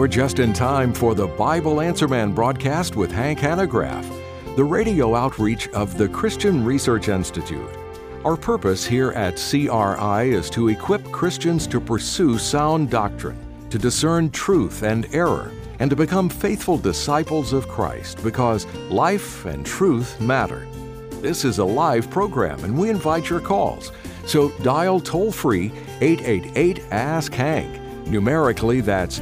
You're just in time for the Bible Answer Man broadcast with Hank Hanegraaff, the radio outreach of the Christian Research Institute. Our purpose here at CRI is to equip Christians to pursue sound doctrine, to discern truth and error, and to become faithful disciples of Christ, because life and truth matter. This is a live program, and we invite your calls. So dial toll-free 888-ASK-HANK. Numerically, that's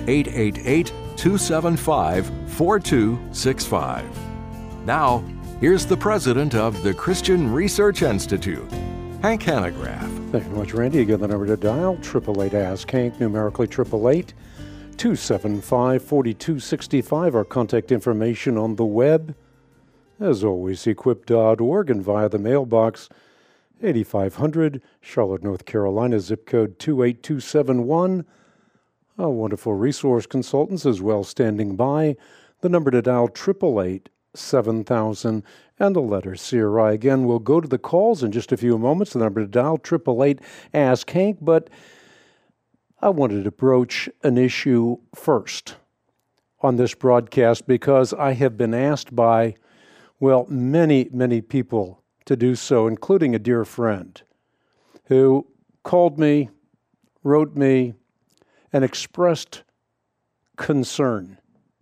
888-275-4265. Now, here's the president of the Christian Research Institute, Hank Hanegraaff. Thank you very much, Randy. Again, the number to dial, 888-ASK-HANK, numerically 888-275-4265. Our contact information on the web, as always, equip.org, and via the mailbox, 8500, Charlotte, North Carolina, zip code 28271. Our wonderful resource consultants as well standing by. The number to dial, 888-7000, and the letter CRI. Again, we'll go to the calls in just a few moments. The number to dial, 888-ASK-HANK, but I wanted to broach an issue first on this broadcast because I have been asked by, well, many, many people to do so, including a dear friend who called me, wrote me, and expressed concern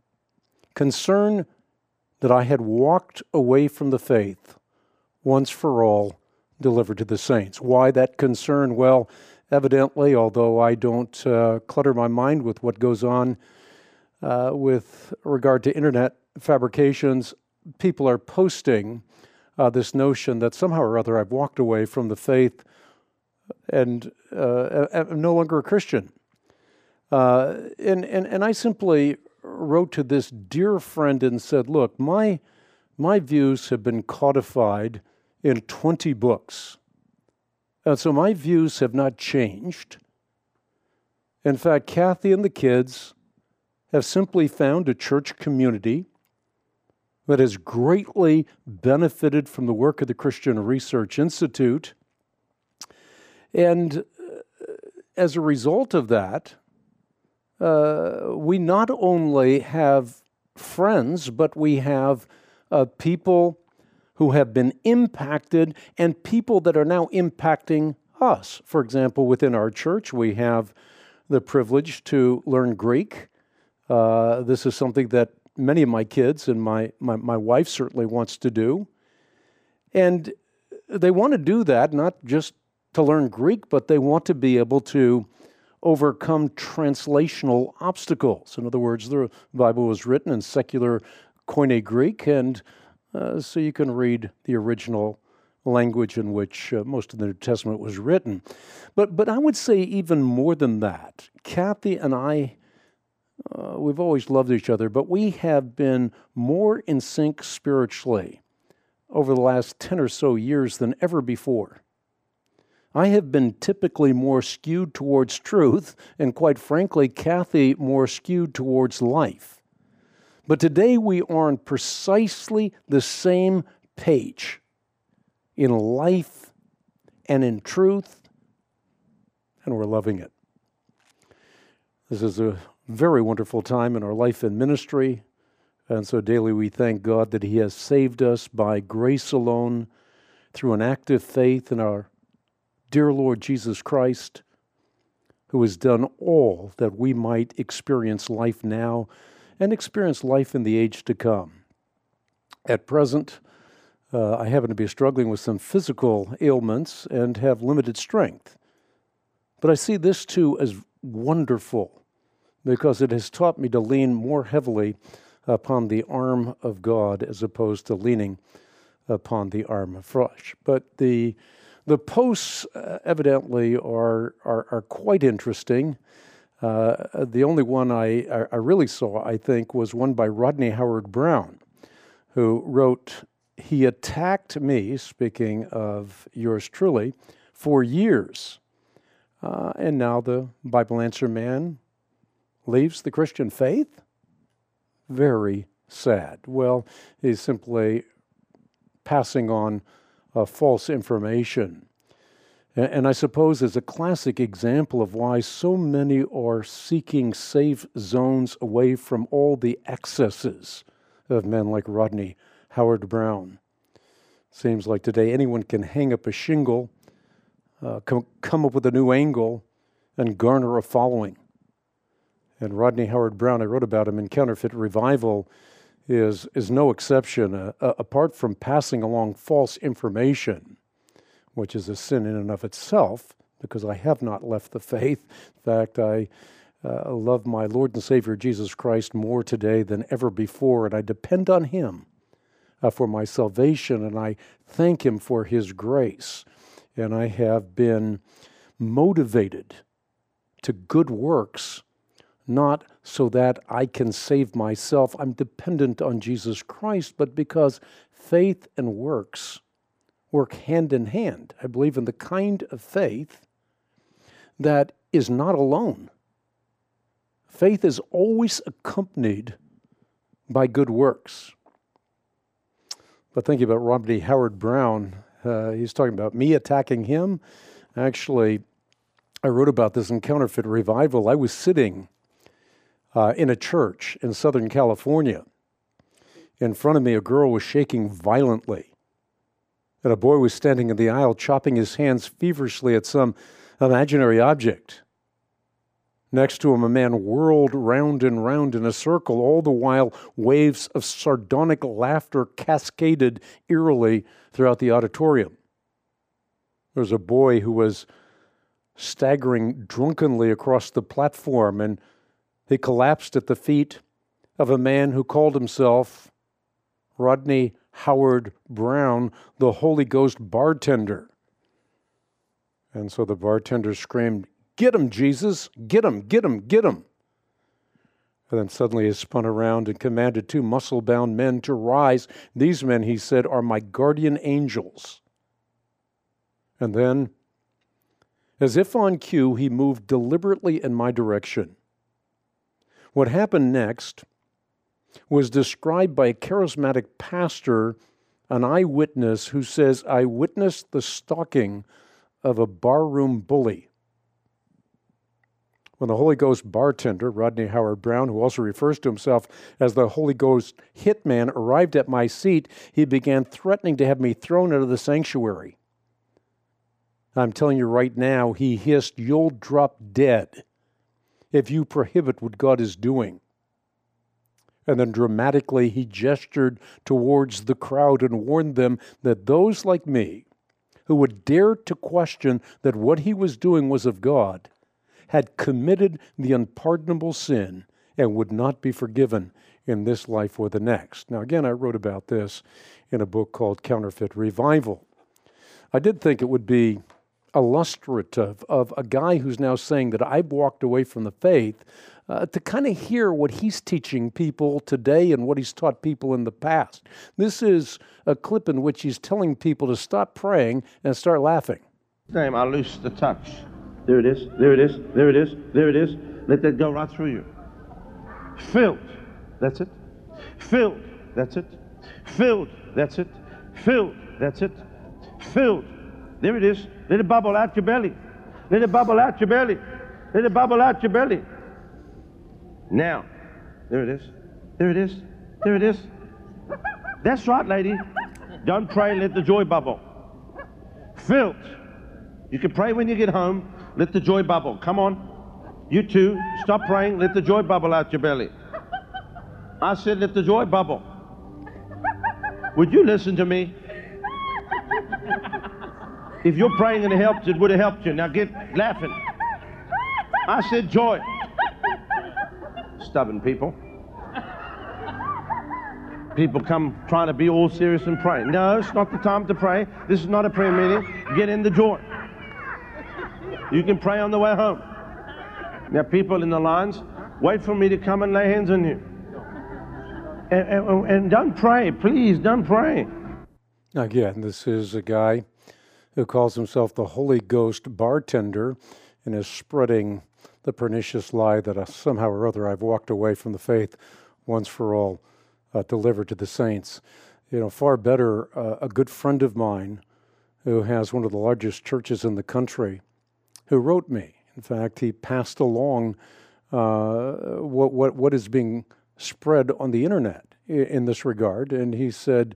that I had walked away from the faith once for all delivered to the saints. Why that concern? Well, evidently, although I don't clutter my mind with what goes on with regard to internet fabrications, people are posting this notion that somehow or other I've walked away from the faith and I'm no longer a Christian. And I simply wrote to this dear friend and said, look, my views have been codified in 20 books. And so my views have not changed. In fact, Kathy and the kids have simply found a church community that has greatly benefited from the work of the Christian Research Institute. And as a result of that, we not only have friends, but we have people who have been impacted and people that are now impacting us. For example, within our church, we have the privilege to learn Greek. This is something that many of my kids and my wife certainly wants to do. And they want to do that not just to learn Greek, but they want to be able to overcome translational obstacles. In other words, the Bible was written in secular Koine Greek, and so you can read the original language in which most of the New Testament was written. But I would say even more than that. Kathy and I, we've always loved each other, but we have been more in sync spiritually over the last 10 or so years than ever before. I have been typically more skewed towards truth, and quite frankly, Kathy more skewed towards life. But today we are on precisely the same page in life and in truth, and we're loving it. This is a very wonderful time in our life and ministry, and so daily we thank God that He has saved us by grace alone through an active faith in our dear Lord Jesus Christ, who has done all that we might experience life now and experience life in the age to come. At present, I happen to be struggling with some physical ailments and have limited strength. But I see this too as wonderful because it has taught me to lean more heavily upon the arm of God as opposed to leaning upon the arm of flesh. But the posts evidently are quite interesting. The only one I really saw, I think, was one by Rodney Howard-Browne, who wrote, "He attacked me," speaking of yours truly, "for years. And now the Bible Answer Man leaves the Christian faith? Very sad." Well, he's simply passing on false information. And I suppose is a classic example of why so many are seeking safe zones away from all the excesses of men like Rodney Howard Brown. Seems like today anyone can hang up a shingle, come up with a new angle, and garner a following. And Rodney Howard Brown, I wrote about him in Counterfeit Revival, is no exception. Apart from passing along false information, which is a sin in and of itself, because I have not left the faith. In fact, I love my Lord and Savior Jesus Christ more today than ever before, and I depend on Him for my salvation, and I thank Him for His grace. And I have been motivated to good works, not so that I can save myself. I'm dependent on Jesus Christ, but because faith and works work hand in hand. I believe in the kind of faith that is not alone. Faith is always accompanied by good works. But thinking about Rodney Howard Brown, he's talking about me attacking him. Actually, I wrote about this in Counterfeit Revival. I was sitting in a church in Southern California. In front of me, a girl was shaking violently. And a boy was standing in the aisle chopping his hands feverishly at some imaginary object. Next to him, a man whirled round and round in a circle. All the while, waves of sardonic laughter cascaded eerily throughout the auditorium. There was a boy who was staggering drunkenly across the platform, and he collapsed at the feet of a man who called himself Rodney Howard Brown, the Holy Ghost bartender. And so the bartender screamed, "Get him, Jesus! Get him, get him, get him!" And then suddenly he spun around and commanded two muscle-bound men to rise. "These men," he said, "are my guardian angels." And then, as if on cue, he moved deliberately in my direction. What happened next was described by a charismatic pastor, an eyewitness, who says, "I witnessed the stalking of a barroom bully." When the Holy Ghost bartender, Rodney Howard Brown, who also refers to himself as the Holy Ghost hitman, arrived at my seat, he began threatening to have me thrown out of the sanctuary. I'm telling you right now, he hissed, "You'll drop dead if you prohibit what God is doing." And then dramatically he gestured towards the crowd and warned them that those like me, who would dare to question that what he was doing was of God, had committed the unpardonable sin and would not be forgiven in this life or the next. Now again, I wrote about this in a book called Counterfeit Revival. I did think it would be illustrative of a guy who's now saying that I've walked away from the faith, to kind of hear what he's teaching people today and what he's taught people in the past. This is a clip in which he's telling people to stop praying and start laughing. Name, I loose the touch. There it is, there it is, there it is, there it is. Let that go right through you. Filled, that's it. Filled, that's it. Filled, that's it. Filled, that's it. Filled. There it is. Let it bubble out your belly. Let it bubble out your belly. Let it bubble out your belly. Now, there it is. There it is. There it is. That's right, lady. Don't pray, let the joy bubble. Filled. You can pray when you get home. Let the joy bubble. Come on. You too. Stop praying. Let the joy bubble out your belly. I said let the joy bubble. Would you listen to me? If you're praying and it helps, it would have helped you. Now get laughing. I said joy. Stubborn people. People come trying to be all serious and pray. No, it's not the time to pray. This is not a prayer meeting. Get in the joy. You can pray on the way home. Now people in the lines, wait for me to come and lay hands on you. And don't pray. Please, don't pray. Again, this is a guy who calls himself the Holy Ghost bartender and is spreading the pernicious lie that somehow or other I've walked away from the faith once for all, delivered to the saints. You know, far better, a good friend of mine who has one of the largest churches in the country, who wrote me. In fact, he passed along what is being spread on the internet in this regard, and he said,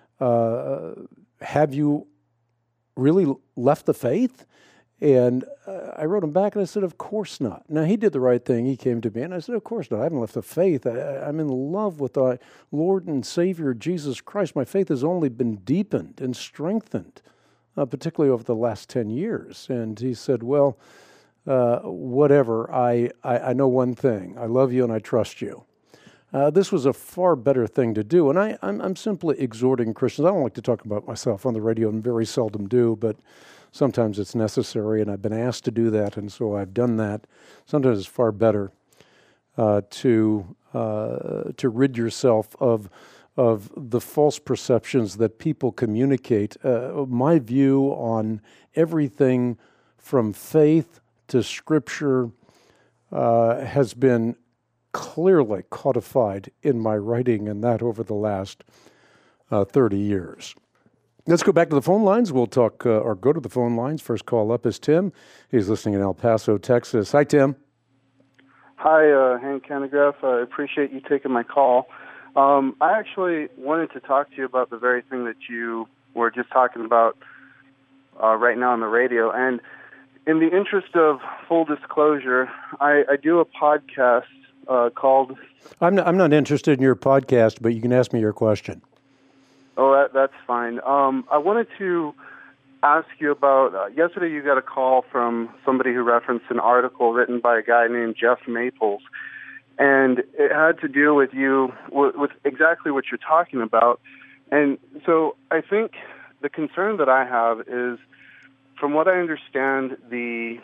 have you really left the faith? And I wrote him back and I said, of course not. Now, he did the right thing. He came to me and I said, of course not. I haven't left the faith. I'm in love with our Lord and Savior, Jesus Christ. My faith has only been deepened and strengthened, particularly over the last 10 years. And he said, well, whatever. I know one thing. I love you and I trust you. This was a far better thing to do. And I'm simply exhorting Christians. I don't like to talk about myself on the radio and very seldom do, but sometimes it's necessary, and I've been asked to do that, and so I've done that. Sometimes it's far better to rid yourself of the false perceptions that people communicate. My view on everything from faith to Scripture has been clearly codified in my writing, and that over the last 30 years. Let's go back to the phone lines. We'll talk, or go to the phone lines. First call up is Tim. He's listening in El Paso, Texas. Hi, Tim. Hi, Hank Hanegraaff. I appreciate you taking my call. I actually wanted to talk to you about the very thing that you were just talking about right now on the radio. And in the interest of full disclosure, I do a podcast called... I'm not interested in your podcast, but you can ask me your question. Oh, that's fine. I wanted to ask you about, yesterday you got a call from somebody who referenced an article written by a guy named Jeff Maples, and it had to do with you, with exactly what you're talking about. And so I think the concern that I have is, from what I understand, the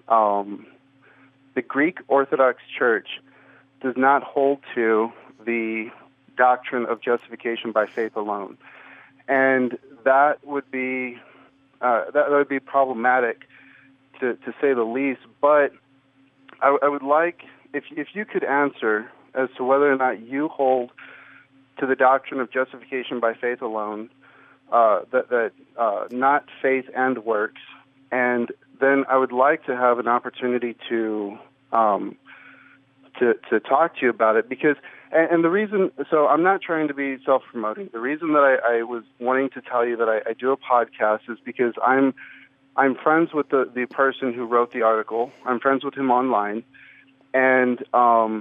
Greek Orthodox Church does not hold to the doctrine of justification by faith alone, and that would be problematic to say the least. But I would like if you could answer as to whether or not you hold to the doctrine of justification by faith alone, that not faith and works, and then I would like to have an opportunity to talk to you about it, because. And the reason, so I'm not trying to be self-promoting. The reason that I was wanting to tell you that I do a podcast is because I'm friends with the person who wrote the article. I'm friends with him online. And I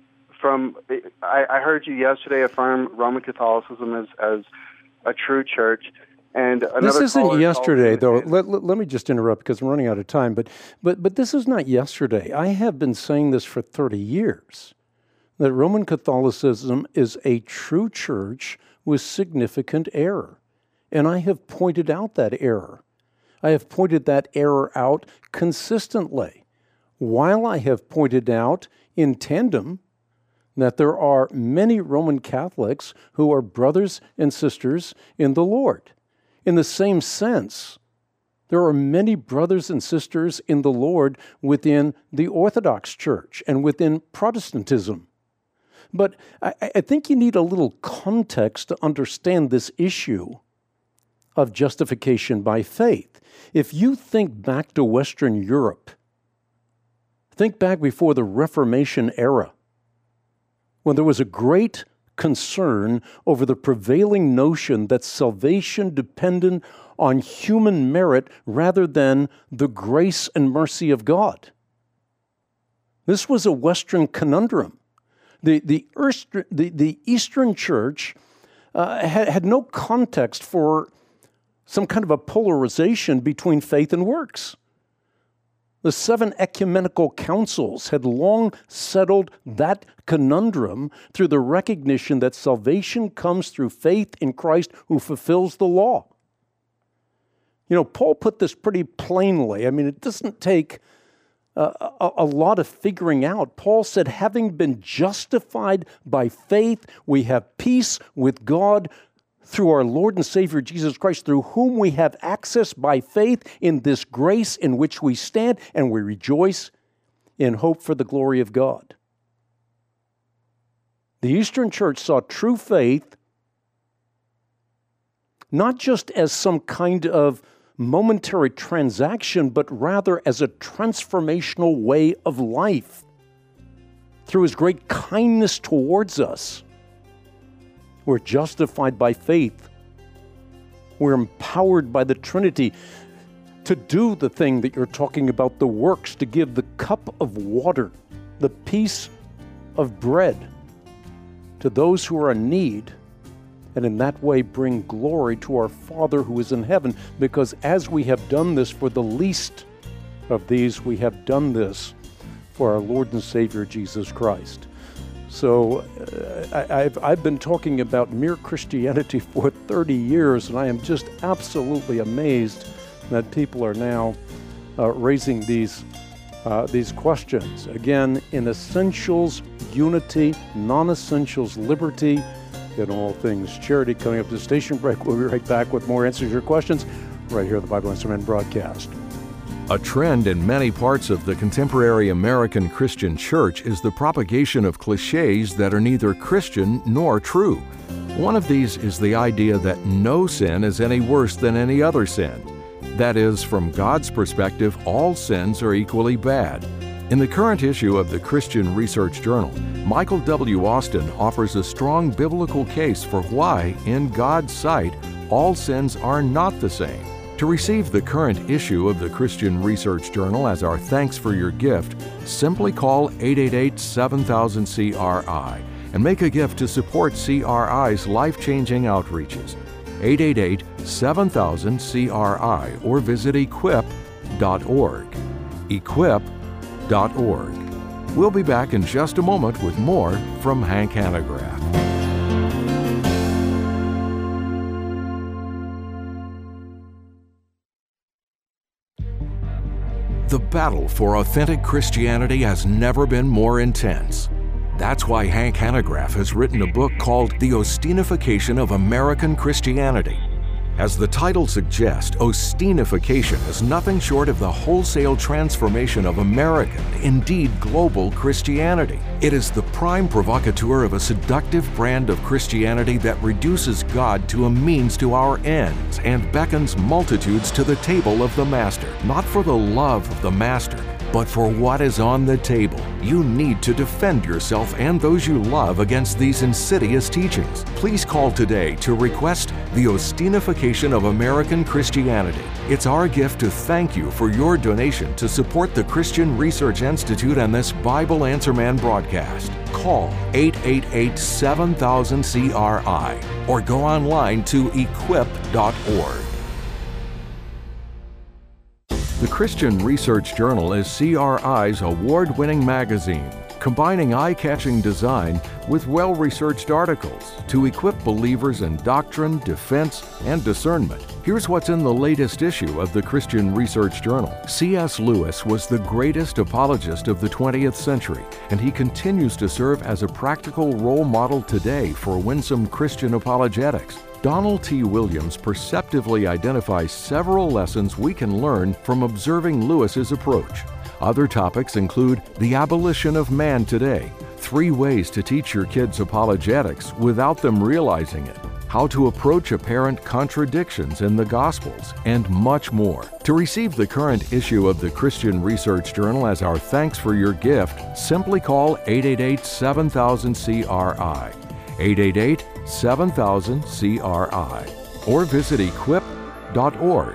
heard you yesterday affirm Roman Catholicism as a true church. And this isn't yesterday, though. Let me just interrupt because I'm running out of time. But this is not yesterday. I have been saying this for 30 years. That Roman Catholicism is a true church with significant error. And I have pointed out that error. I have pointed that error out consistently, while I have pointed out in tandem that there are many Roman Catholics who are brothers and sisters in the Lord. In the same sense, there are many brothers and sisters in the Lord within the Orthodox Church and within Protestantism. But I think you need a little context to understand this issue of justification by faith. If you think back to Western Europe, think back before the Reformation era, when there was a great concern over the prevailing notion that salvation depended on human merit rather than the grace and mercy of God. This was a Western conundrum. The Eastern Church had no context for some kind of a polarization between faith and works. The 7 ecumenical councils had long settled that conundrum through the recognition that salvation comes through faith in Christ who fulfills the law. You know, Paul put this pretty plainly. I mean, it doesn't take a lot of figuring out. Paul said, having been justified by faith, we have peace with God through our Lord and Savior Jesus Christ, through whom we have access by faith in this grace in which we stand, and we rejoice in hope for the glory of God. The Eastern Church saw true faith not just as some kind of momentary transaction, but rather as a transformational way of life. Through His great kindness towards us, we're justified by faith. We're empowered by the Trinity to do the thing that you're talking about, the works, to give the cup of water, the piece of bread to those who are in need, and in that way bring glory to our Father who is in heaven, because as we have done this for the least of these, we have done this for our Lord and Savior Jesus Christ. So I've been talking about mere Christianity for 30 years, and I am just absolutely amazed that people are now raising these questions. Again, in essentials, unity; non-essentials, liberty; in all things, charity. Coming up to the station break, we'll be right back with more answers to your questions right here at the Bible Answer Man broadcast. A trend in many parts of the contemporary American Christian church is the propagation of cliches that are neither Christian nor true. One of these is the idea that no sin is any worse than any other sin. That is, from God's perspective, all sins are equally bad. In the current issue of the Christian Research Journal, Michael W. Austin offers a strong biblical case for why, in God's sight, all sins are not the same. To receive the current issue of the Christian Research Journal as our thanks for your gift, simply call 888-7000-CRI and make a gift to support CRI's life-changing outreaches. 888-7000-CRI or visit equip.org. Equip.org. We'll be back in just a moment with more from Hank Hanegraaff. The battle for authentic Christianity has never been more intense. That's why Hank Hanegraaff has written a book called The Ostinification of American Christianity. As the title suggests, Ostinification is nothing short of the wholesale transformation of American, indeed global, Christianity. It is the prime provocateur of a seductive brand of Christianity that reduces God to a means to our ends and beckons multitudes to the table of the Master, not for the love of the Master, but for what is on the table. You need to defend yourself and those you love against these insidious teachings. Please call today to request The Ostinification of American Christianity. It's our gift to thank you for your donation to support the Christian Research Institute and this Bible Answer Man broadcast. Call 888-7000-CRI or go online to equip.org. The Christian Research Journal is CRI's award-winning magazine, combining eye-catching design with well-researched articles to equip believers in doctrine, defense, and discernment. Here's what's in the latest issue of the Christian Research Journal. C.S. Lewis was the greatest apologist of the 20th century, and he continues to serve as a practical role model today for winsome Christian apologetics. Donald T. Williams perceptively identifies several lessons we can learn from observing Lewis's approach. Other topics include the abolition of man today, 3 ways to teach your kids apologetics without them realizing it, how to approach apparent contradictions in the Gospels, and much more. To receive the current issue of the Christian Research Journal as our thanks for your gift, simply call 888-7000-CRI. 888-7000-CRI or visit equip.org.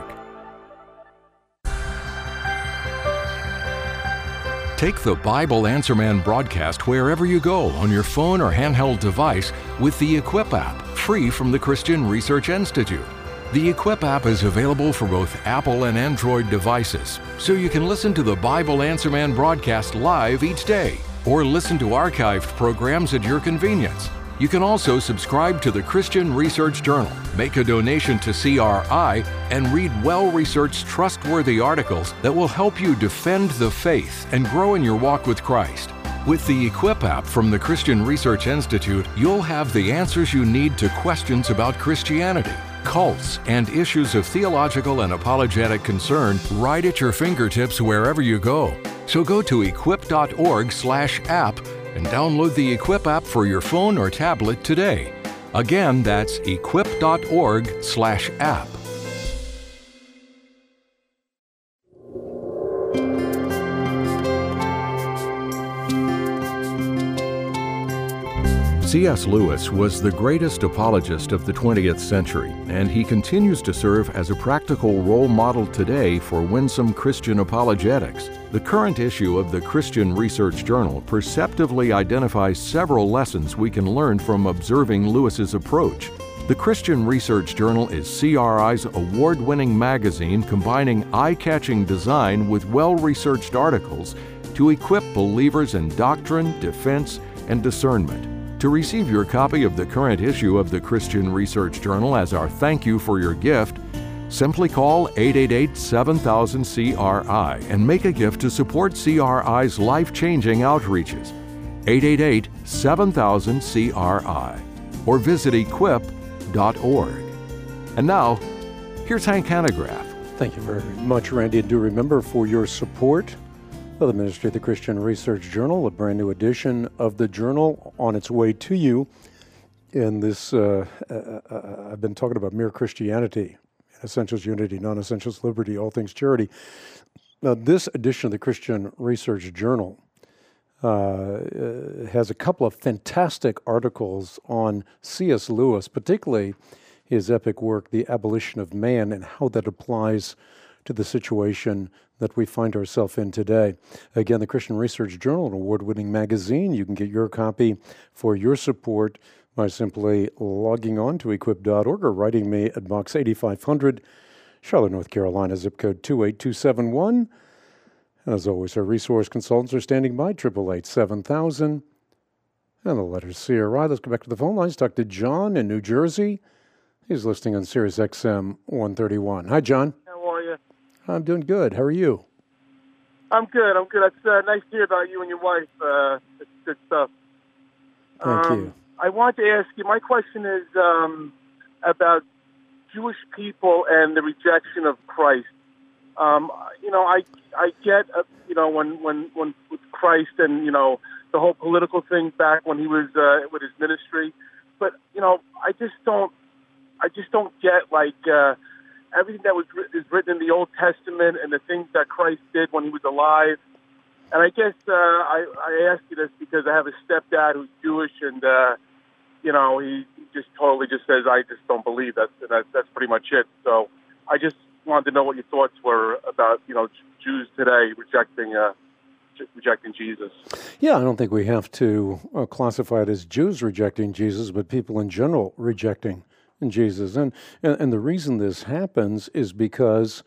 Take the Bible Answer Man broadcast wherever you go on your phone or handheld device with the Equip app, free from the Christian Research Institute. The Equip app is available for both Apple and Android devices, so you can listen to the Bible Answer Man broadcast live each day or listen to archived programs at your convenience. You can also subscribe to the Christian Research Journal, make a donation to CRI, and read well-researched, trustworthy articles that will help you defend the faith and grow in your walk with Christ. With the Equip app from the Christian Research Institute, you'll have the answers you need to questions about Christianity, cults, and issues of theological and apologetic concern right at your fingertips wherever you go. So go to equip.org/app and download the Equip app for your phone or tablet today. Again, that's equip.org/app. C.S. Lewis was the greatest apologist of the 20th century, and he continues to serve as a practical role model today for winsome Christian apologetics. The current issue of the Christian Research Journal perceptively identifies several lessons we can learn from observing Lewis's approach. The Christian Research Journal is CRI's award-winning magazine combining eye-catching design with well-researched articles to equip believers in doctrine, defense, and discernment. To receive your copy of the current issue of the Christian Research Journal as our thank you for your gift, simply call 888-7000-CRI and make a gift to support CRI's life-changing outreaches. 888-7000-CRI or visit equip.org. And now, here's Hank Hanegraaff. Thank you very much, Randy. And do remember, for your support of the Ministry of the Christian Research Journal, a brand new edition of the journal on its way to you. In this, I've been talking about mere Christianity, essentials unity, non-essentials liberty, all things charity. Now, this edition of the Christian Research Journal has a couple of fantastic articles on C.S. Lewis, particularly his epic work, The Abolition of Man, and how that applies to the situation that we find ourselves in today. Again, the Christian Research Journal, an award-winning magazine. You can get your copy for your support by simply logging on to equip.org or writing me at Box 8500, Charlotte, North Carolina, zip code 28271. And as always, our resource consultants are standing by, 888-7000. And the letters CRI. Let's go back to the phone lines. Talk to John in New Jersey. He's listening on Sirius XM 131. Hi, John. How are you? I'm doing good. How are you? I'm good. It's nice to hear about you and your wife. It's good stuff. Thank you. I want to ask you, my question is about Jewish people and the rejection of Christ. I get, when with Christ and, the whole political thing back when he was with his ministry. But, I just don't get, everything that is written in the Old Testament and the things that Christ did when he was alive. And I guess I ask you this because I have a stepdad who's Jewish, and he just totally just says, I just don't believe that. That's pretty much it. So I just wanted to know what your thoughts were about Jews today rejecting Jesus. Yeah, I don't think we have to classify it as Jews rejecting Jesus, but people in general rejecting Jesus. And the reason this happens is because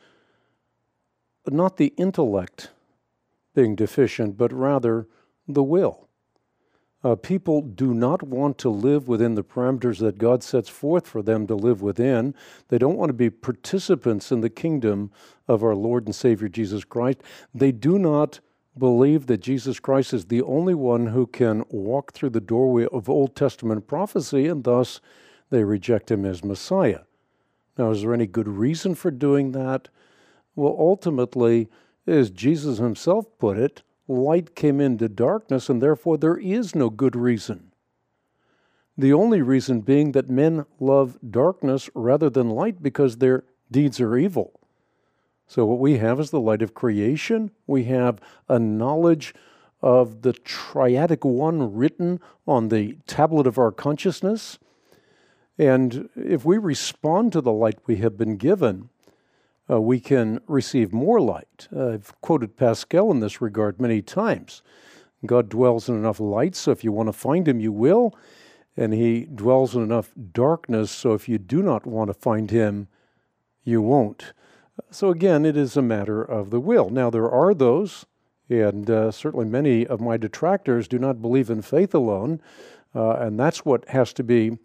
not the intellect being deficient, but rather the will. People do not want to live within the parameters that God sets forth for them to live within. They don't want to be participants in the kingdom of our Lord and Savior Jesus Christ. They do not believe that Jesus Christ is the only one who can walk through the doorway of Old Testament prophecy, and thus they reject him as Messiah. Now, is there any good reason for doing that? Well, ultimately, as Jesus himself put it, light came into darkness, and therefore there is no good reason. The only reason being that men love darkness rather than light because their deeds are evil. So what we have is the light of creation. We have a knowledge of the triadic one written on the tablet of our consciousness. And if we respond to the light we have been given, we can receive more light. I've quoted Pascal in this regard many times. God dwells in enough light, so if you want to find him, you will. And he dwells in enough darkness, so if you do not want to find him, you won't. So again, it is a matter of the will. Now, there are those, and certainly many of my detractors do not believe in faith alone, and that's what has to be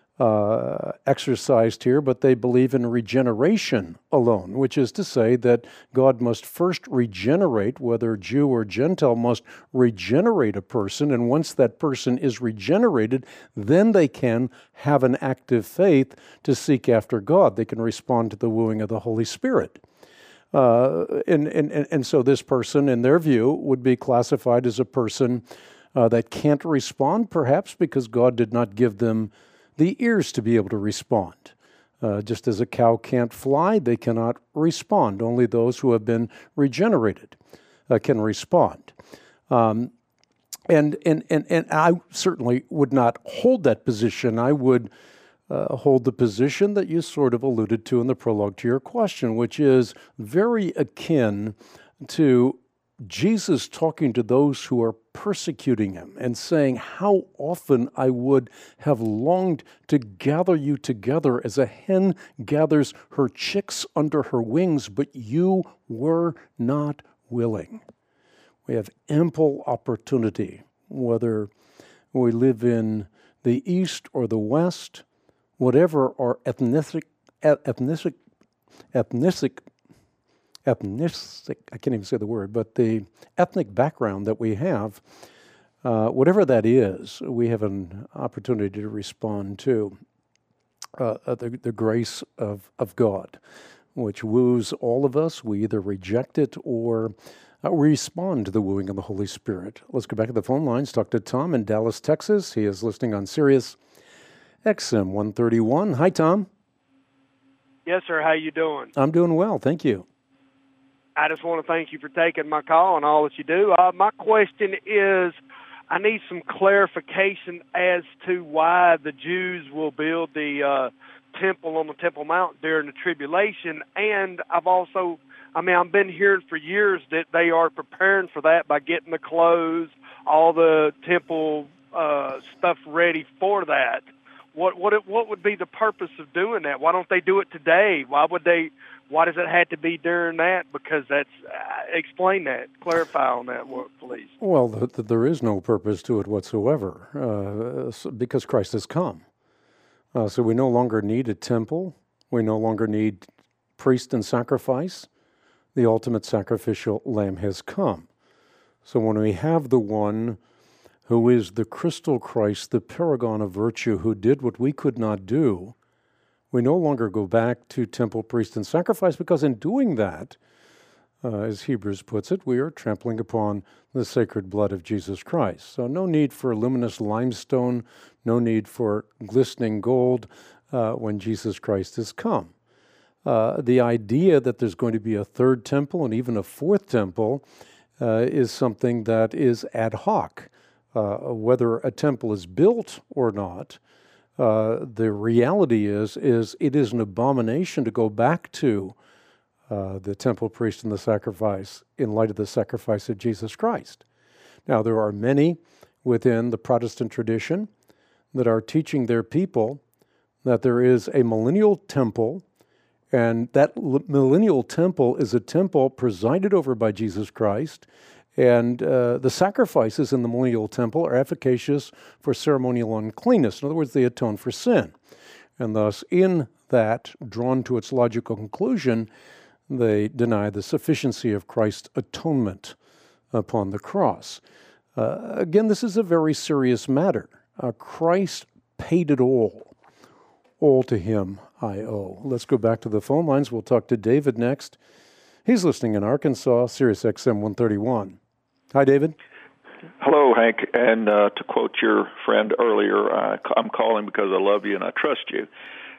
exercised here, but they believe in regeneration alone, which is to say that God must first regenerate, whether Jew or Gentile must regenerate a person, and once that person is regenerated, then they can have an active faith to seek after God. They can respond to the wooing of the Holy Spirit. And so this person, in their view, would be classified as a person that can't respond, perhaps because God did not give them the ears to be able to respond. Just as a cow can't fly, they cannot respond. Only those who have been regenerated can respond. And I certainly would not hold that position. I would hold the position that you sort of alluded to in the prologue to your question, which is very akin to Jesus talking to those who are persecuting him and saying, how often I would have longed to gather you together as a hen gathers her chicks under her wings, but you were not willing. We have ample opportunity, whether we live in the East or the West, whatever our ethnic, I can't even say the word, but the ethnic background that we have, whatever that is, we have an opportunity to respond to the grace of God, which woos all of us. We either reject it or respond to the wooing of the Holy Spirit. Let's go back to the phone lines, talk to Tom in Dallas, Texas. He is listening on Sirius XM 131. Hi, Tom. Yes, sir. How you doing? I'm doing well, thank you. I just want to thank you for taking my call and all that you do. My question is, I need some clarification as to why the Jews will build the temple on the Temple Mount during the tribulation. And I've been hearing for years that they are preparing for that by getting the clothes, all the temple stuff ready for that. What would be the purpose of doing that? Why don't they do it today? Why does it have to be during that? Because that's, explain that, clarify on that, please. Well, there is no purpose to it whatsoever, because Christ has come. So we no longer need a temple. We no longer need priest and sacrifice. The ultimate sacrificial lamb has come. So when we have the one who is the crystal Christ, the paragon of virtue, who did what we could not do, we no longer go back to temple, priest, and sacrifice, because in doing that, as Hebrews puts it, we are trampling upon the sacred blood of Jesus Christ. So no need for luminous limestone, no need for glistening gold when Jesus Christ has come. The idea that there's going to be a third temple and even a fourth temple is something that is ad hoc. Whether a temple is built or not, the reality is it is an abomination to go back to the temple, priest, and the sacrifice in light of the sacrifice of Jesus Christ. Now, there are many within the Protestant tradition that are teaching their people that there is a millennial temple, and that millennial temple is a temple presided over by Jesus Christ, and the sacrifices in the millennial temple are efficacious for ceremonial uncleanness. In other words, they atone for sin. And thus, in that, drawn to its logical conclusion, they deny the sufficiency of Christ's atonement upon the cross. Again, this is a very serious matter. Christ paid it all. All to him I owe. Let's go back to the phone lines. We'll talk to David next. He's listening in Arkansas, Sirius XM 131. Hi, David. Hello, Hank. And to quote your friend earlier, I'm calling because I love you and I trust you.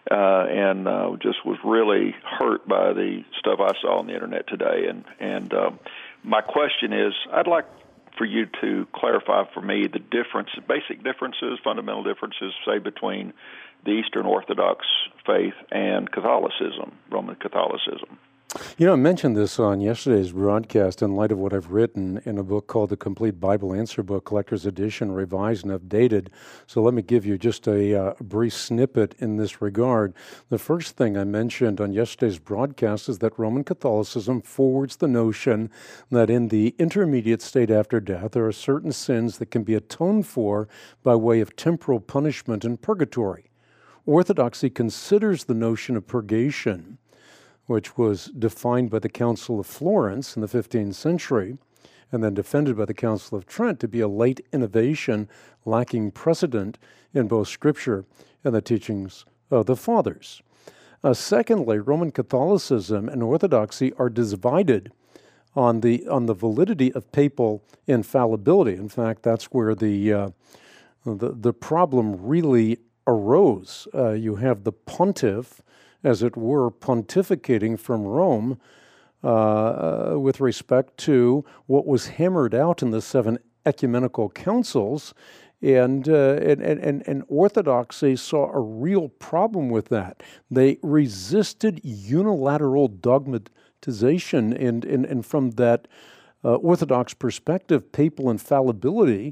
And just was really hurt by the stuff I saw on the internet today. And my question is, I'd like for you to clarify for me the basic differences, fundamental differences, say, between the Eastern Orthodox faith and Catholicism, Roman Catholicism. You know, I mentioned this on yesterday's broadcast in light of what I've written in a book called The Complete Bible Answer Book, Collector's Edition, revised and updated. So let me give you just a brief snippet in this regard. The first thing I mentioned on yesterday's broadcast is that Roman Catholicism forwards the notion that in the intermediate state after death, there are certain sins that can be atoned for by way of temporal punishment in purgatory. Orthodoxy considers the notion of purgation, which was defined by the Council of Florence in the 15th century and then defended by the Council of Trent, to be a late innovation lacking precedent in both Scripture and the teachings of the Fathers. Secondly, Roman Catholicism and Orthodoxy are divided on the validity of papal infallibility. In fact, that's where the problem really arose. You have the pontiff, as it were, pontificating from Rome with respect to what was hammered out in the 7 ecumenical councils, and Orthodoxy saw a real problem with that. They resisted unilateral dogmatization, and from that Orthodox perspective, papal infallibility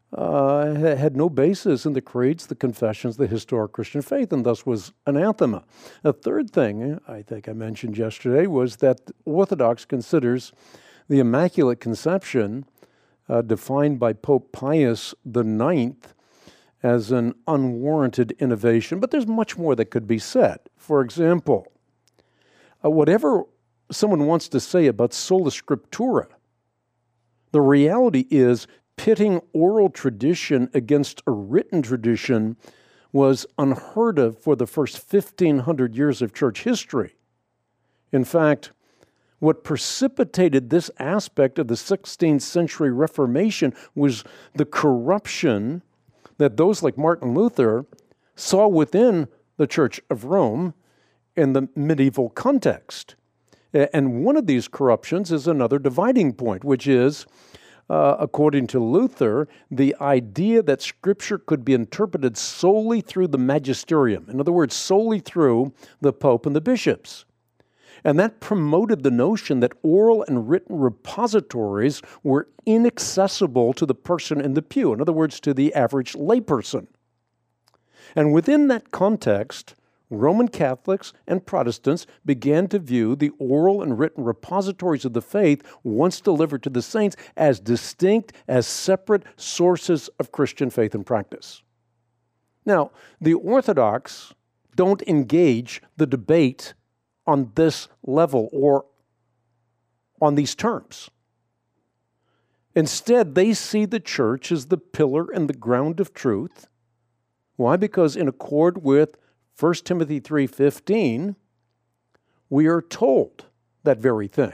had no basis in the creeds, the confessions, the historic Christian faith, and thus was anathema. A third thing I think I mentioned yesterday was that Orthodox considers the Immaculate Conception, defined by Pope Pius IX, as an unwarranted innovation. But there's much more that could be said. For example, whatever someone wants to say about sola scriptura, the reality is pitting oral tradition against a written tradition was unheard of for the first 1,500 years of church history. In fact, what precipitated this aspect of the 16th century Reformation was the corruption that those like Martin Luther saw within the Church of Rome in the medieval context. And one of these corruptions is another dividing point, which is, according to Luther, the idea that Scripture could be interpreted solely through the magisterium. In other words, solely through the Pope and the bishops. And that promoted the notion that oral and written repositories were inaccessible to the person in the pew, in other words, to the average layperson. And within that context, Roman Catholics and Protestants began to view the oral and written repositories of the faith, once delivered to the saints, as distinct, as separate sources of Christian faith and practice. Now, the Orthodox don't engage the debate on this level or on these terms. Instead, they see the church as the pillar and the ground of truth. Why? Because in accord with 1 Timothy 3:15, we are told that very thing.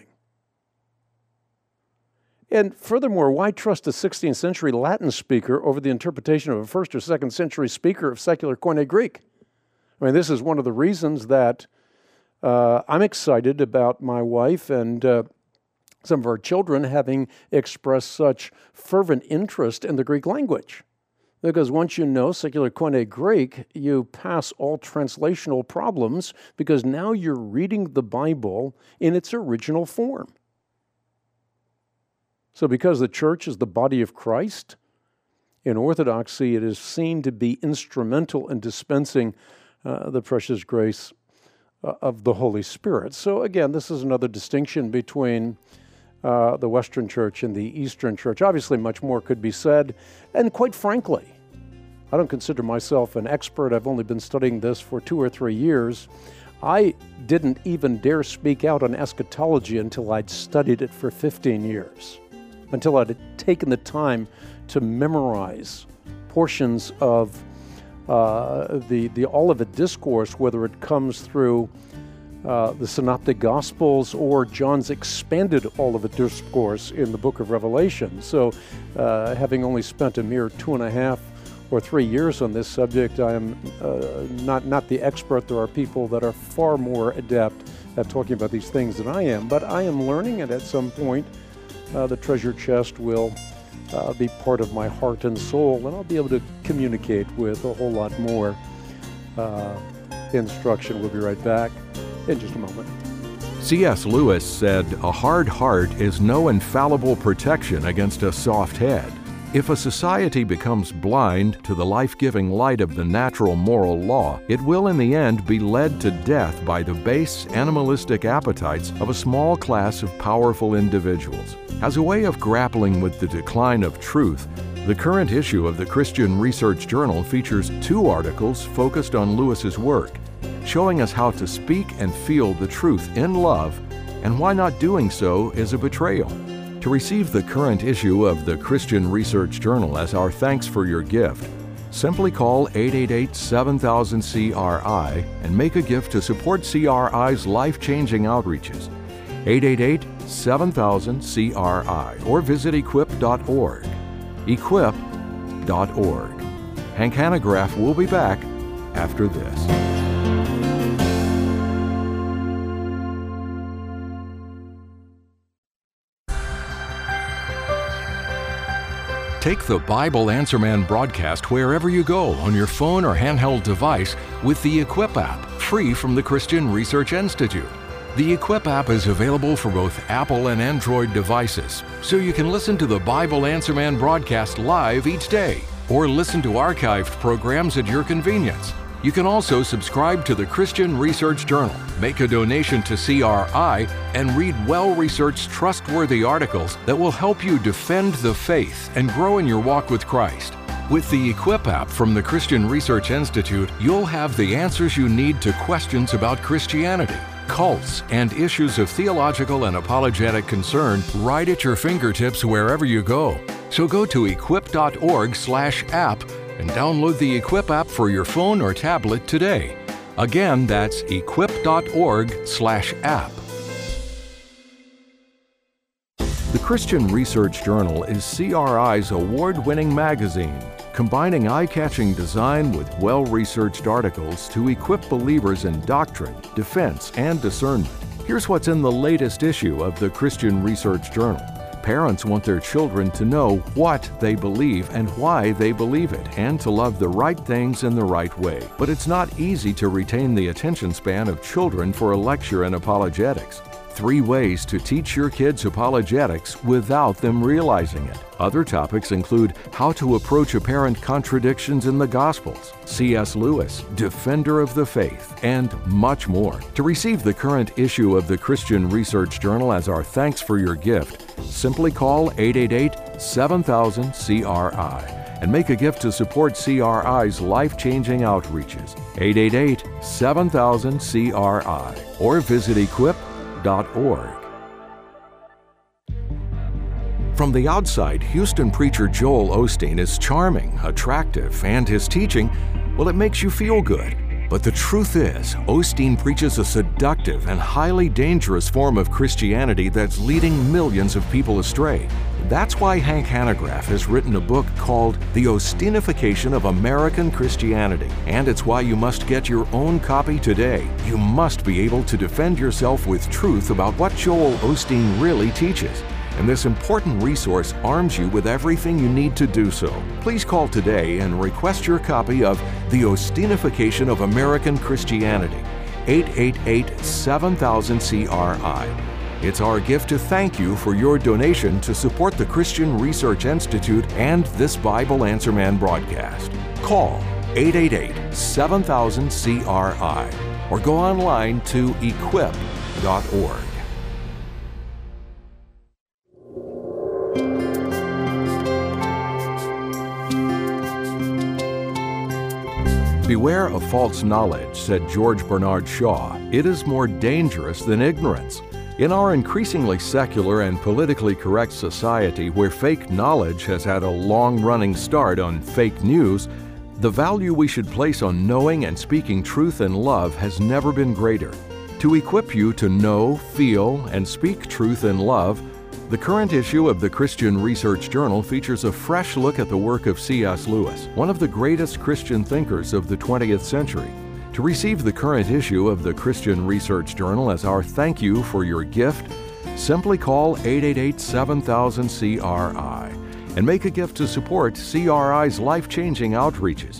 And furthermore, why trust a 16th century Latin speaker over the interpretation of a 1st or 2nd century speaker of secular Koine Greek? I mean, this is one of the reasons that I'm excited about my wife and some of our children having expressed such fervent interest in the Greek language. Because once you know secular Koine Greek, you pass all translational problems because now you're reading the Bible in its original form. So because the church is the body of Christ, in Orthodoxy it is seen to be instrumental in dispensing the precious grace of the Holy Spirit. So again, this is another distinction between the Western Church and the Eastern Church. Obviously, much more could be said, and quite frankly, I don't consider myself an expert. I've only been studying this for 2 or 3 years. I didn't even dare speak out on eschatology until I'd studied it for 15 years, until I'd taken the time to memorize portions of the Olivet Discourse, whether it comes through the Synoptic Gospels or John's expanded Olivet Discourse in the book of Revelation. So having only spent a mere 2.5 or 3 years on this subject, I am not the expert. There are people that are far more adept at talking about these things than I am, but I am learning, and at some point the treasure chest will be part of my heart and soul, and I'll be able to communicate with a whole lot more instruction. We'll be right back in just a moment. C.S. Lewis said, "A hard heart is no infallible protection against a soft head." If a society becomes blind to the life-giving light of the natural moral law, it will in the end be led to death by the base animalistic appetites of a small class of powerful individuals. As a way of grappling with the decline of truth, the current issue of the Christian Research Journal features 2 articles focused on Lewis's work, showing us how to speak and feel the truth in love, and why not doing so is a betrayal. To receive the current issue of the Christian Research Journal as our thanks for your gift, simply call 888-7000-CRI and make a gift to support CRI's life-changing outreaches. 888-7000-CRI or visit equip.org. Equip.org. Hank Hanegraaff will be back after this. Take the Bible Answer Man broadcast wherever you go on your phone or handheld device with the Equip app, free from the Christian Research Institute. The Equip app is available for both Apple and Android devices, so you can listen to the Bible Answer Man broadcast live each day, or listen to archived programs at your convenience. You can also subscribe to the Christian Research Journal, make a donation to CRI, and read well-researched, trustworthy articles that will help you defend the faith and grow in your walk with Christ. With the Equip app from the Christian Research Institute, you'll have the answers you need to questions about Christianity, cults, and issues of theological and apologetic concern right at your fingertips wherever you go. So go to equip.org/app and download the Equip app for your phone or tablet today. Again, that's equip.org/app. The Christian Research Journal is CRI's award-winning magazine, combining eye-catching design with well-researched articles to equip believers in doctrine, defense, and discernment. Here's what's in the latest issue of the Christian Research Journal. Parents want their children to know what they believe and why they believe it, and to love the right things in the right way. But it's not easy to retain the attention span of children for a lecture in apologetics. 3 ways to teach your kids apologetics without them realizing it. Other topics include how to approach apparent contradictions in the Gospels, C.S. Lewis, Defender of the Faith, and much more. To receive the current issue of the Christian Research Journal as our thanks for your gift, simply call 888-7000-CRI and make a gift to support CRI's life-changing outreaches. 888-7000-CRI or visit equip.org. From the outside, Houston preacher Joel Osteen is charming, attractive, and his teaching, well, it makes you feel good. But the truth is, Osteen preaches a seductive and highly dangerous form of Christianity that's leading millions of people astray. That's why Hank Hanegraaff has written a book called The Osteenification of American Christianity. And it's why you must get your own copy today. You must be able to defend yourself with truth about what Joel Osteen really teaches. And this important resource arms you with everything you need to do so. Please call today and request your copy of The Osteenification of American Christianity, 888-7000-CRI. It's our gift to thank you for your donation to support the Christian Research Institute and this Bible Answer Man broadcast. Call 888-7000-CRI or go online to equip.org. Beware of false knowledge, said George Bernard Shaw. It is more dangerous than ignorance. In our increasingly secular and politically correct society where fake knowledge has had a long-running start on fake news, the value we should place on knowing and speaking truth in love has never been greater. To equip you to know, feel, and speak truth in love, the current issue of the Christian Research Journal features a fresh look at the work of C.S. Lewis, one of the greatest Christian thinkers of the 20th century. To receive the current issue of the Christian Research Journal as our thank you for your gift, simply call 888-7000-CRI and make a gift to support CRI's life-changing outreaches.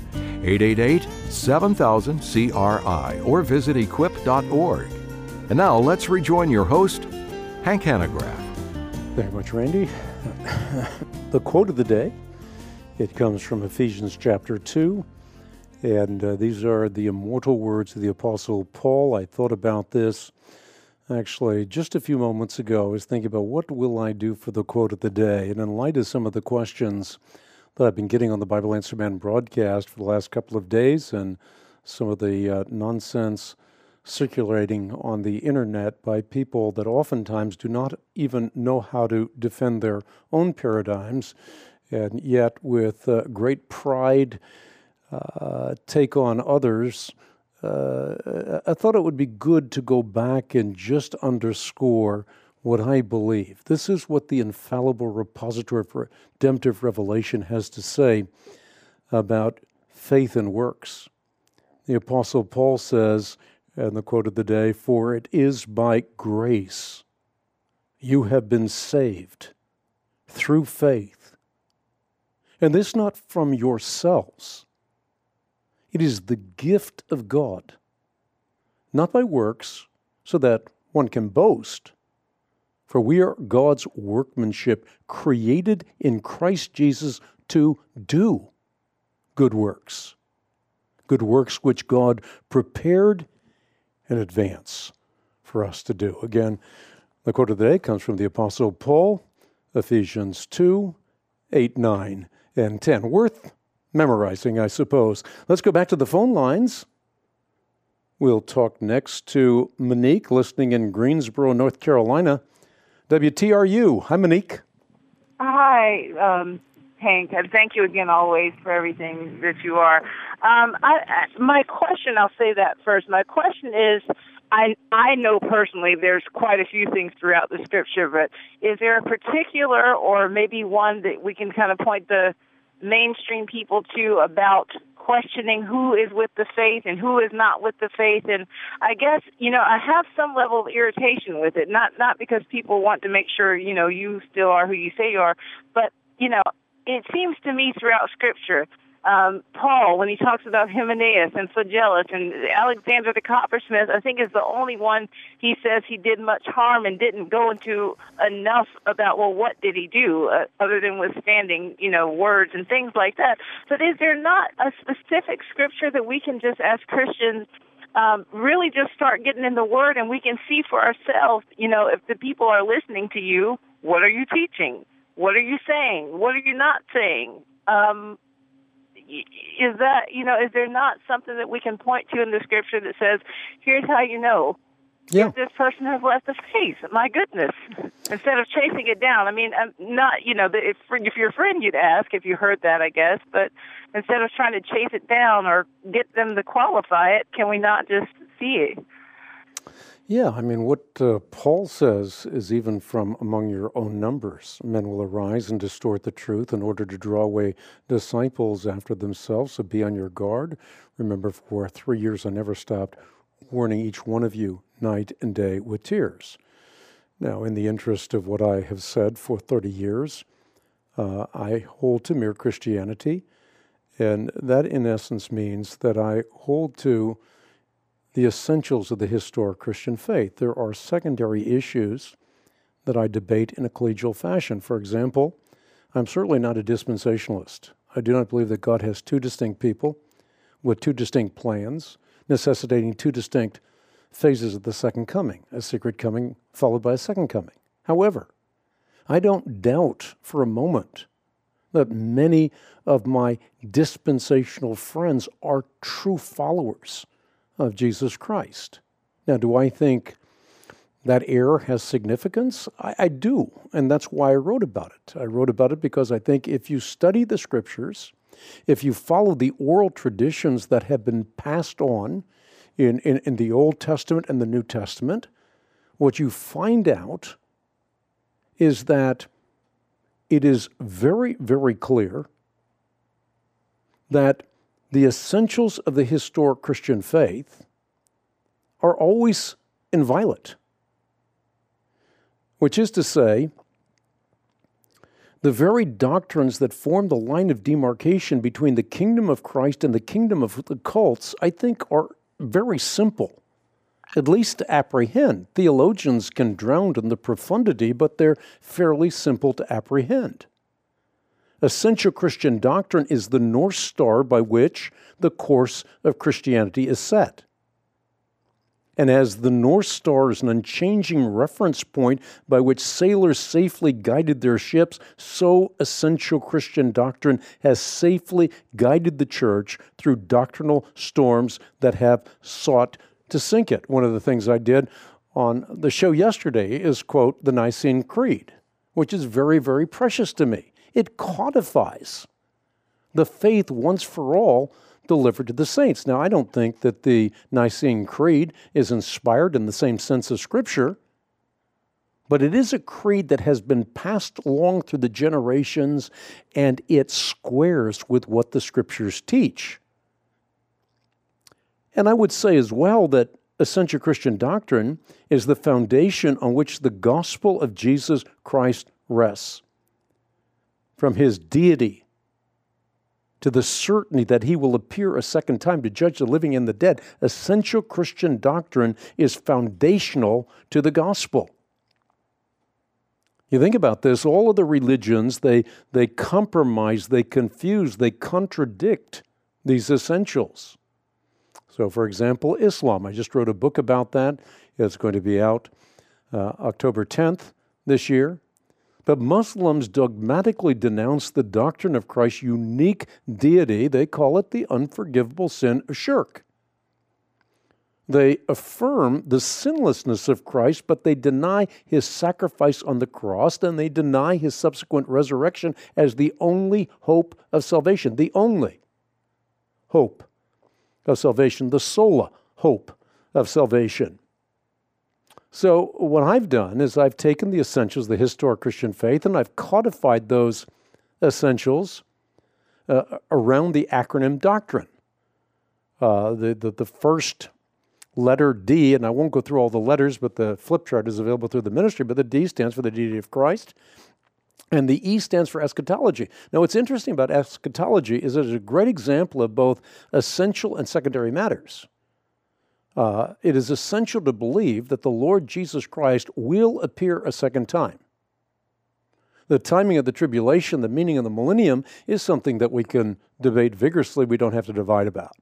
888-7000-CRI or visit equip.org. And now let's rejoin your host, Hank Hanegraaff. Very much, Randy. The quote of the day, it comes from Ephesians chapter 2, and these are the immortal words of the Apostle Paul. I thought about this actually just a few moments ago. I was thinking about what will I do for the quote of the day, and in light of some of the questions that I've been getting on the Bible Answer Man broadcast for the last couple of days and some of the nonsense circulating on the internet by people that oftentimes do not even know how to defend their own paradigms, and yet with great pride take on others. I thought it would be good to go back and just underscore what I believe. This is what the infallible repository for redemptive revelation has to say about faith and works. The Apostle Paul says, and the quote of the day, "For it is by grace you have been saved through faith, And this not from yourselves. It is the gift of God, not by works, so that one can boast. For we are God's workmanship, created in Christ Jesus to do good works which God prepared in advance for us to do. Again, the quote of the day comes from the Apostle Paul, Ephesians 2, 8, 9, and 10. Worth memorizing, I suppose. Let's go back to the phone lines. We'll talk next to Monique, listening in Greensboro, North Carolina. WTRU. Hi, Monique. Hi, Hank, and thank you again always for everything that you are. My question, I'll say that first. My question is, I know personally there's quite a few things throughout the Scripture, but is there a particular or maybe one that we can kind of point the mainstream people to about questioning who is with the faith and who is not with the faith? And I guess, I have some level of irritation with it, not because people want to make sure, you still are who you say you are, but, it seems to me throughout Scripture, Paul, when he talks about Hymenaeus and Phygellus and Alexander the coppersmith, I think is the only one he says he did much harm and didn't go into enough about, well, what did he do other than withstanding, words and things like that. But is there not a specific Scripture that we can just, as Christians, really just start getting in the Word and we can see for ourselves, if the people are listening to you, what are you teaching? What are you saying? What are you not saying? Is that, is there not something that we can point to in the Scripture that says, here's how you know if this person has left the faith? My goodness. Instead of chasing it down. I mean, not, if your friend you'd ask if you heard that, I guess, but instead of trying to chase it down or get them to qualify it, can we not just see it? Yeah, I mean, what Paul says is even from among your own numbers, men will arise and distort the truth in order to draw away disciples after themselves, so be on your guard. Remember, for 3 years I never stopped warning each one of you night and day with tears. Now, in the interest of what I have said for 30 years, I hold to mere Christianity, and that in essence means that I hold to the essentials of the historic Christian faith. There are secondary issues that I debate in a collegial fashion. For example, I'm certainly not a dispensationalist. I do not believe that God has two distinct people with two distinct plans, necessitating two distinct phases of the second coming, a secret coming followed by a second coming. However, I don't doubt for a moment that many of my dispensational friends are true followers of Jesus Christ. Now, do I think that error has significance? I do, and that's why I wrote about it. I wrote about it because I think if you study the Scriptures, if you follow the oral traditions that have been passed on in the Old Testament and the New Testament, what you find out is that it is very, very clear that the essentials of the historic Christian faith are always inviolate, which is to say, the very doctrines that form the line of demarcation between the kingdom of Christ and the kingdom of the cults, I think, are very simple, at least to apprehend. Theologians can drown in the profundity, but they're fairly simple to apprehend. Essential Christian doctrine is the North Star by which the course of Christianity is set. And as the North Star is an unchanging reference point by which sailors safely guided their ships, so essential Christian doctrine has safely guided the church through doctrinal storms that have sought to sink it. One of the things I did on the show yesterday is quote the Nicene Creed, which is very, very precious to me. It codifies the faith once for all delivered to the saints. Now, I don't think that the Nicene Creed is inspired in the same sense of Scripture, but it is a creed that has been passed along through the generations, and it squares with what the Scriptures teach. And I would say as well that essential Christian doctrine is the foundation on which the gospel of Jesus Christ rests. From his deity to the certainty that he will appear a second time to judge the living and the dead, essential Christian doctrine is foundational to the gospel. You think about this, all of the religions, they compromise, they confuse, they contradict these essentials. So, for example, Islam. I just wrote a book about that. It's going to be out October 10th this year. But Muslims dogmatically denounce the doctrine of Christ's unique deity. They call it the unforgivable sin of shirk. They affirm the sinlessness of Christ, but they deny his sacrifice on the cross, and they deny his subsequent resurrection as the only hope of salvation, the only hope of salvation, the sola hope of salvation. So what I've done is I've taken the essentials of the historic Christian faith, and I've codified those essentials around the acronym doctrine. The first letter D, and I won't go through all the letters, but the flip chart is available through the ministry, but the D stands for the deity of Christ, and the E stands for eschatology. Now, what's interesting about eschatology is it's a great example of both essential and secondary matters. It is essential to believe that the Lord Jesus Christ will appear a second time. The timing of the tribulation, the meaning of the millennium, is something that we can debate vigorously. We don't have to divide about.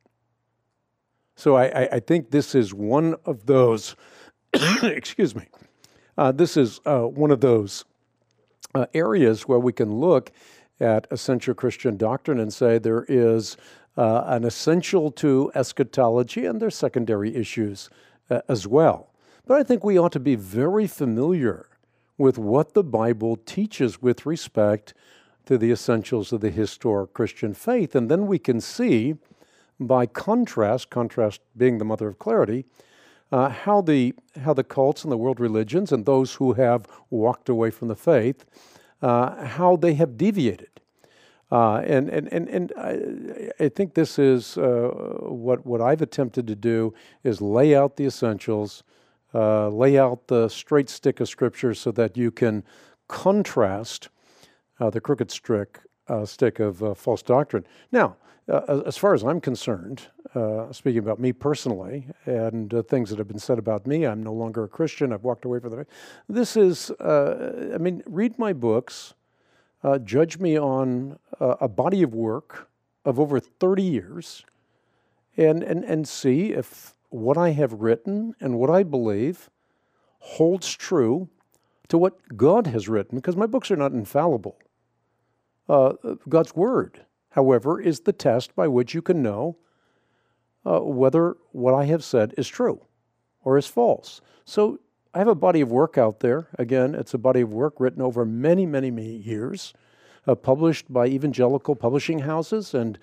So I think this is one of those, excuse me, this is one of those areas where we can look at essential Christian doctrine and say there is an essential to eschatology and there's secondary issues as well. But I think we ought to be very familiar with what the Bible teaches with respect to the essentials of the historic Christian faith, and then we can see by contrast being the mother of clarity, how the cults and the world religions and those who have walked away from the faith, how they have deviated. And I think this is what I've attempted to do is lay out the essentials, lay out the straight stick of Scripture so that you can contrast the crooked stick of false doctrine. Now, as far as I'm concerned, speaking about me personally and things that have been said about me, I'm no longer a Christian. I've walked away from the faith. This is, read my books, judge me on a body of work of over 30 years, and see if what I have written and what I believe holds true to what God has written, because my books are not infallible. God's Word, however, is the test by which you can know whether what I have said is true or is false. So I have a body of work out there. Again, it's a body of work written over many, many, many years, published by evangelical publishing houses, and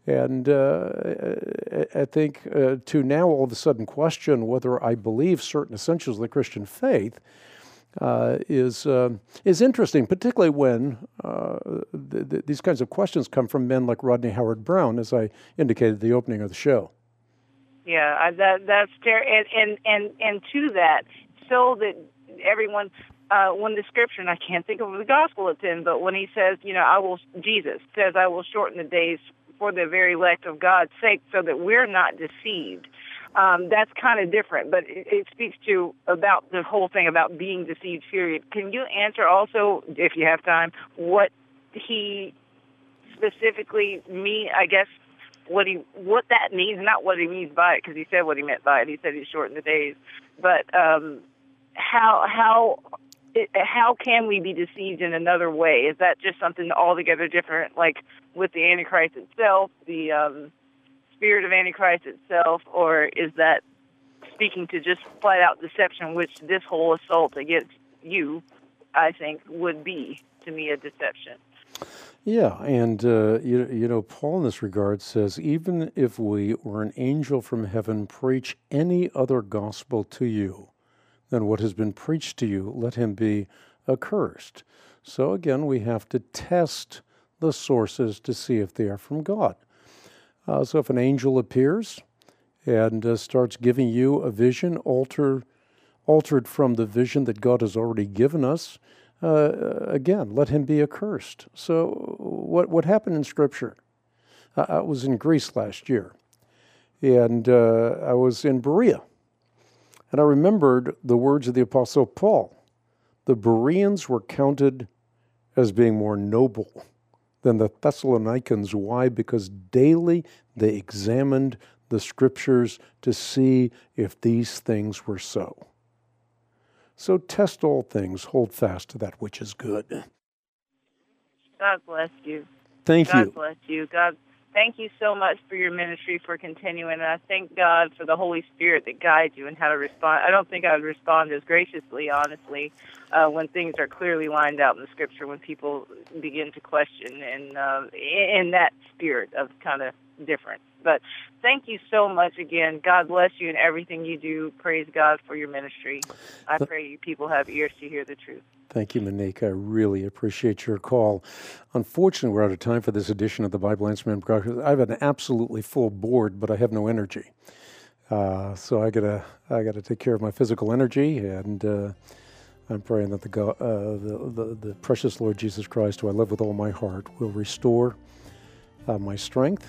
I think to now all of a sudden question whether I believe certain essentials of the Christian faith is interesting, particularly when these kinds of questions come from men like Rodney Howard-Browne, as I indicated at the opening of the show. Yeah, that's and to that, so that everyone, when the Scripture, and I can't think of the gospel it's in, but when he says, Jesus says, I will shorten the days for the very elect of God's sake, so that we're not deceived. That's kind of different, but it speaks to about the whole thing about being deceived, period. Can you answer also, if you have time, what he specifically mean, I guess, what that means, not what he means by it, because he said what he meant by it. He said he'd shorten the days. But how can we be deceived in another way? Is that just something altogether different, like with the Antichrist itself, the spirit of Antichrist itself, or is that speaking to just flat-out deception, which this whole assault against you, I think, would be, to me, a deception? Yeah, and Paul in this regard says, even if we or an angel from heaven preach any other gospel to you than what has been preached to you, let him be accursed. So again, we have to test the sources to see if they are from God. So if an angel appears and starts giving you a vision altered from the vision that God has already given us, again, let him be accursed. So what happened in Scripture? I was in Greece last year, and I was in Berea. And I remembered the words of the Apostle Paul. The Bereans were counted as being more noble than the Thessalonians. Why? Because daily they examined the Scriptures to see if these things were so. So test all things, hold fast to that which is good. God bless you. Thank you. God bless you. God, thank you so much for your ministry, for continuing. And I thank God for the Holy Spirit that guides you and how to respond. I don't think I would respond as graciously, honestly, when things are clearly lined out in the Scripture, when people begin to question and in that spirit of kind of difference. But thank you so much again. God bless you in everything you do. Praise God for your ministry. I pray you people have ears to hear the truth. Thank you, Monique. I really appreciate your call. Unfortunately, we're out of time for this edition of the Bible Answer Man broadcast. I have an absolutely full board, but I have no energy. So I gotta take care of my physical energy, and I'm praying that the precious Lord Jesus Christ, who I love with all my heart, will restore my strength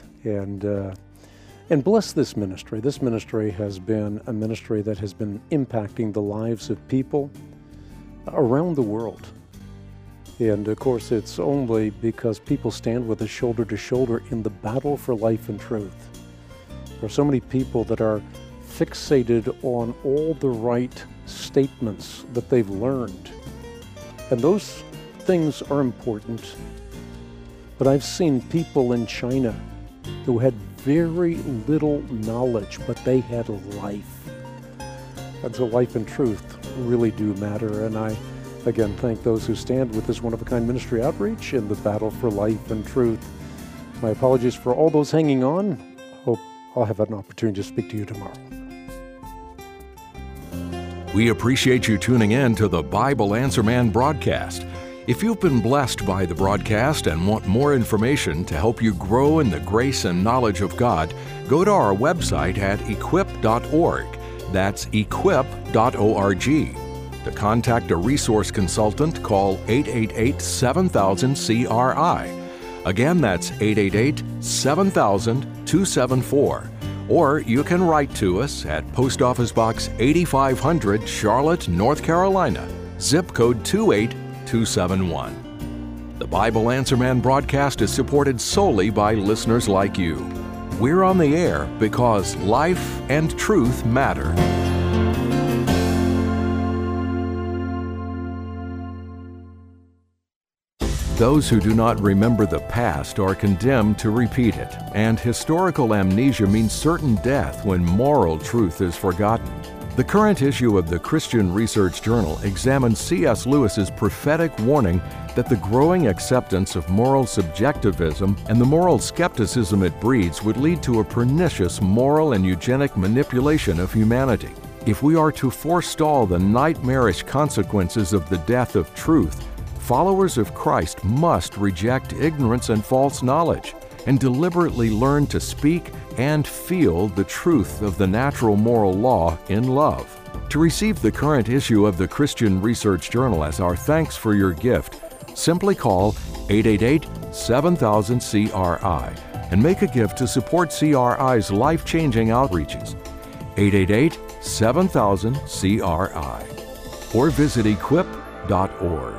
and bless this ministry. This ministry has been a ministry that has been impacting the lives of people around the world. And of course, it's only because people stand with us shoulder to shoulder in the battle for life and truth. There are so many people that are fixated on all the right statements that they've learned. And those things are important. But I've seen people in China who had very little knowledge, but they had life. And so life and truth really do matter. And I, again, thank those who stand with this one-of-a-kind ministry outreach in the battle for life and truth. My apologies for all those hanging on. Hope I'll have an opportunity to speak to you tomorrow. We appreciate you tuning in to the Bible Answer Man broadcast. If you've been blessed by the broadcast and want more information to help you grow in the grace and knowledge of God, go to our website at equip.org. That's equip.org. To contact a resource consultant, call 888-7000-CRI. Again, that's 888-7000-274. Or you can write to us at Post Office Box 8500, Charlotte, North Carolina, zip code 28271. The Bible Answer Man broadcast is supported solely by listeners like you. We're on the air because life and truth matter. Those who do not remember the past are condemned to repeat it, and historical amnesia means certain death when moral truth is forgotten. The current issue of the Christian Research Journal examines C.S. Lewis's prophetic warning that the growing acceptance of moral subjectivism and the moral skepticism it breeds would lead to a pernicious moral and eugenic manipulation of humanity. If we are to forestall the nightmarish consequences of the death of truth, followers of Christ must reject ignorance and false knowledge and deliberately learn to speak and feel the truth of the natural moral law in love. To receive the current issue of the Christian Research Journal as our thanks for your gift, simply call 888-7000-CRI and make a gift to support CRI's life-changing outreaches. 888-7000-CRI or visit equip.org.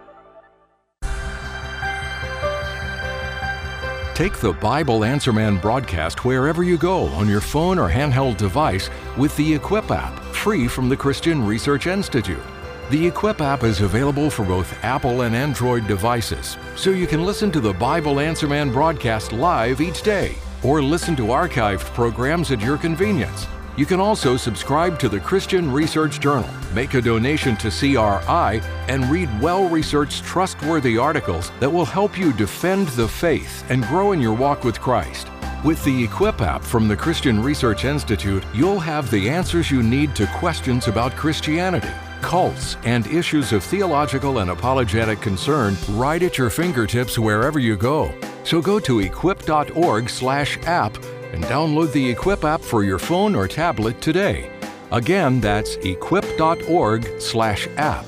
Take the Bible Answer Man broadcast wherever you go on your phone or handheld device with the Equip app, free from the Christian Research Institute. The Equip app is available for both Apple and Android devices, so you can listen to the Bible Answer Man broadcast live each day, or listen to archived programs at your convenience. You can also subscribe to the Christian Research Journal, make a donation to CRI, and read well-researched, trustworthy articles that will help you defend the faith and grow in your walk with Christ. With the Equip app from the Christian Research Institute, you'll have the answers you need to questions about Christianity, cults, and issues of theological and apologetic concern right at your fingertips wherever you go. So go to equip.org/app and download the Equip app for your phone or tablet today. Again, that's equip.org/app.